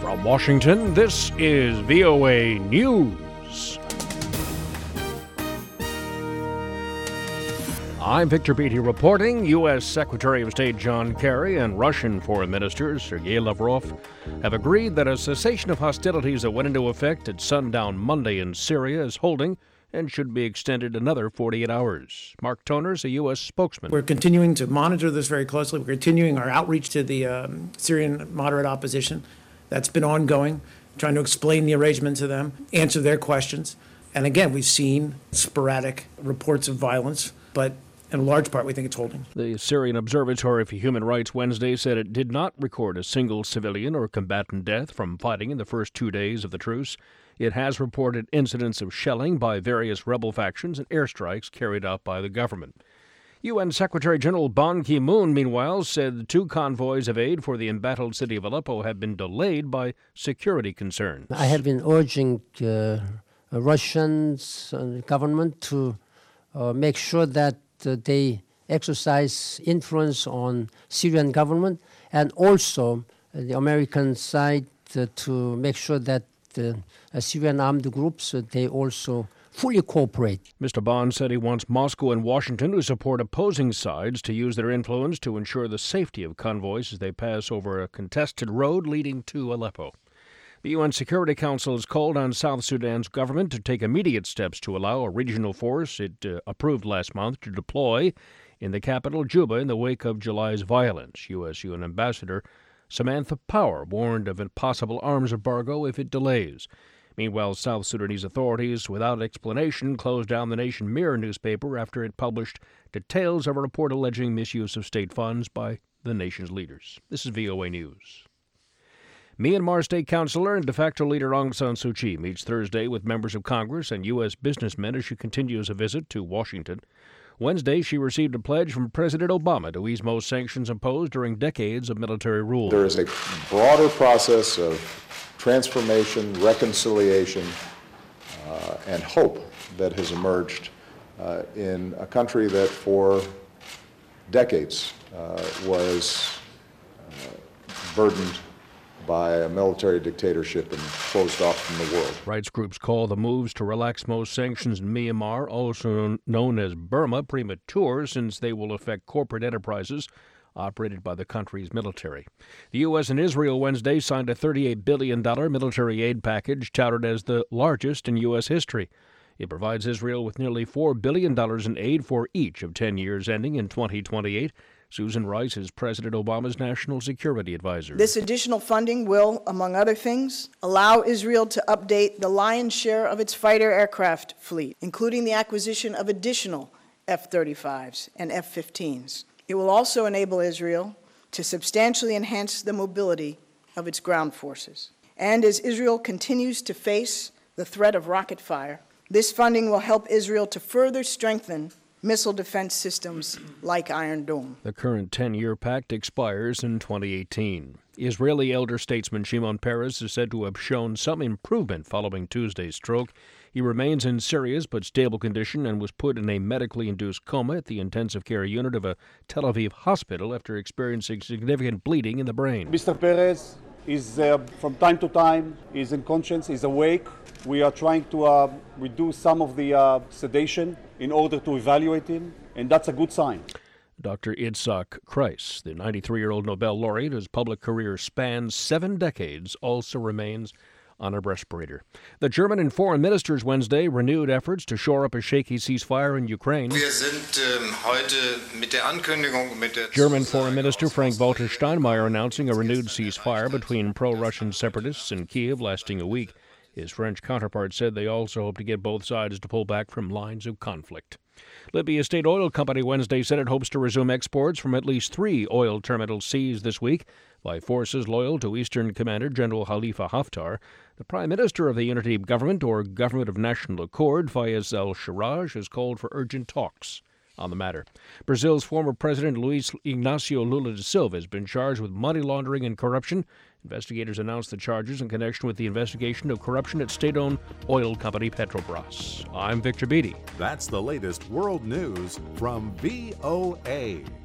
From Washington, this is VOA News. I'm Victor Beatty reporting. U.S. Secretary of State John Kerry and Russian Foreign Minister Sergei Lavrov have agreed that a cessation of hostilities that went into effect at sundown Monday in Syria is holding and should be extended another 48 hours. Mark Toners, a U.S. spokesman. We're continuing to monitor this very closely. We're continuing our outreach to the Syrian moderate opposition. That's been ongoing, trying to explain the arrangement to them, answer their questions. And again, we've seen sporadic reports of violence, but in large part, we think it's holding. The Syrian Observatory for Human Rights Wednesday said it did not record a single civilian or combatant death from fighting in the first 2 days of the truce. It has reported incidents of shelling by various rebel factions and airstrikes carried out by the government. UN Secretary General Ban Ki-moon, meanwhile, said 2 convoys of aid for the embattled city of Aleppo have been delayed by security concerns. I have been urging Russian government to make sure that they exercise influence on Syrian government, and also the American side to make sure that Syrian armed groups, they also fully cooperate. Mr. Ban said he wants Moscow and Washington to support opposing sides to use their influence to ensure the safety of convoys as they pass over a contested road leading to Aleppo. The UN Security Council has called on South Sudan's government to take immediate steps to allow a regional force it approved last month to deploy in the capital, Juba, in the wake of July's violence. U.S. UN Ambassador Samantha Power warned of a possible arms embargo if it delays. Meanwhile, South Sudanese authorities, without explanation, closed down the Nation Mirror newspaper after it published details of a report alleging misuse of state funds by the nation's leaders. This is VOA News. Myanmar State Councilor and de facto leader Aung San Suu Kyi meets Thursday with members of Congress and U.S. businessmen as she continues a visit to Washington. Wednesday, she received a pledge from President Obama to ease most sanctions imposed during decades of military rule. There is a broader process of transformation, reconciliation, and hope that has emerged in a country that for decades was burdened by a military dictatorship and closed off from the world. Rights groups call the moves to relax most sanctions in Myanmar, also known as Burma, premature since they will affect corporate enterprises operated by the country's military. The U.S. and Israel Wednesday signed a $38 billion military aid package touted as the largest in U.S. history. It provides Israel with nearly $4 billion in aid for each of 10 years ending in 2028. Susan Rice is President Obama's national security advisor. This additional funding will, among other things, allow Israel to update the lion's share of its fighter aircraft fleet, including the acquisition of additional F-35s and F-15s. It will also enable Israel to substantially enhance the mobility of its ground forces. And as Israel continues to face the threat of rocket fire, this funding will help Israel to further strengthen missile defense systems like Iron Dome. The current 10-year pact expires in 2018. Israeli elder statesman Shimon Peres is said to have shown some improvement following Tuesday's stroke. He remains in serious but stable condition and was put in a medically induced coma at the intensive care unit of a Tel Aviv hospital after experiencing significant bleeding in the brain. Mr. Peres is from time to time, is in conscience, is awake. We are trying to reduce some of the sedation in order to evaluate him, and that's a good sign. Dr. Itzhak Kreis, the 93-year-old Nobel laureate whose public career spans 7 decades, also remains on a respirator. The German and foreign ministers Wednesday renewed efforts to shore up a shaky ceasefire in Ukraine. German Foreign Minister Frank-Walter Steinmeier announcing a renewed ceasefire between pro-Russian separatists in Kiev lasting a week. His French counterpart said they also hope to get both sides to pull back from lines of conflict. Libya State Oil Company Wednesday said it hopes to resume exports from at least 3 oil terminals seized this week by forces loyal to Eastern Commander General Khalifa Haftar. The Prime Minister of the Unity Government, or Government of National Accord, Fayez al-Sarraj, has called for urgent talks on the matter. Brazil's former president Luiz Inácio Lula da Silva has been charged with money laundering and corruption. Investigators announced the charges in connection with the investigation of corruption at state-owned oil company Petrobras. I'm Victor Beatty. That's the latest world news from VOA.